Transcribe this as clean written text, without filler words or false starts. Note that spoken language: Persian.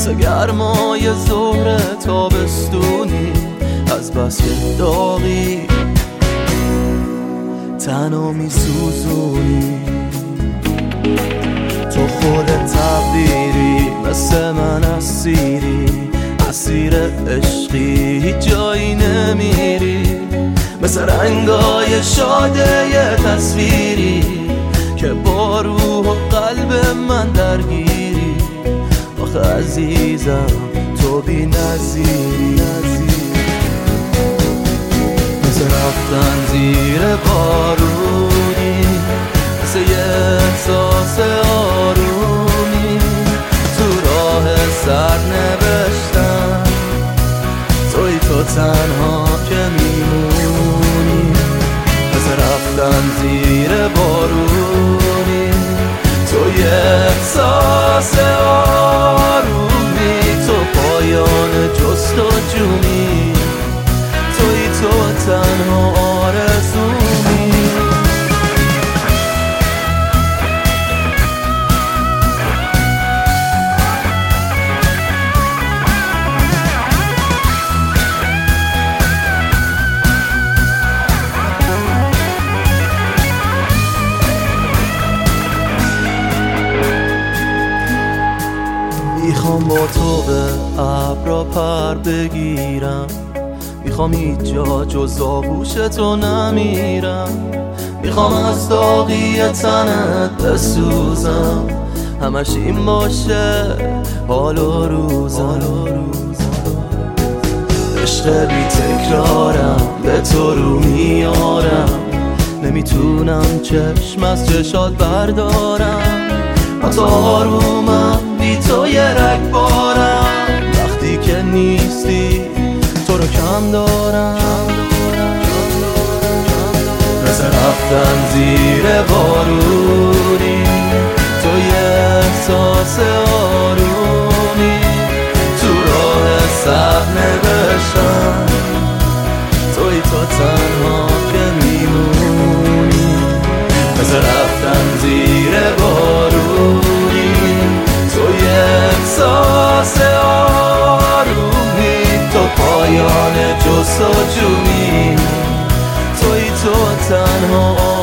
مثل گرمای ظهر تابستونی، از بس که داغی تنها میسوزونی. تو خود تقدیری، مثل من اسیری، اسیر عشقی، هیچ جایی نمیری. مثل رنگای شاده یه تصویری که با روح و قلب من درگیری. آخه عزیزم تو بی نظیری. مثل رفتن زیر بارونی، مثل یه احساس آرومی تو راه سر نوشتم. توی تو تنها که میمونی، مثل رفتن زیر بارونی، توی احساس آرومی، تو پایان جستجومی، توی تو تنها آرزومی. میخوام با تو به ابرا پر بگیرم، میخوام هیچ جا جز آغوش تو نمیرم. میخوام از داغی تنت بسوزم، همش این باشه حال و روزم. عشق بی تکرارم به تو رو میارم، نمیتونم چشم از چشات بردارم. حتی آرومم بی تو یه رگبارم، وقتی که نیستی تو رو کم دارم. مثل رفتن زیر بارونی، تو یه احساس آرومی تو راه سر نوشتم. توی تو تنها که میمونی، مثل رفتن زیر بارونی، توی احساس آرومی، تو پایان جستجویی، توی تو تنها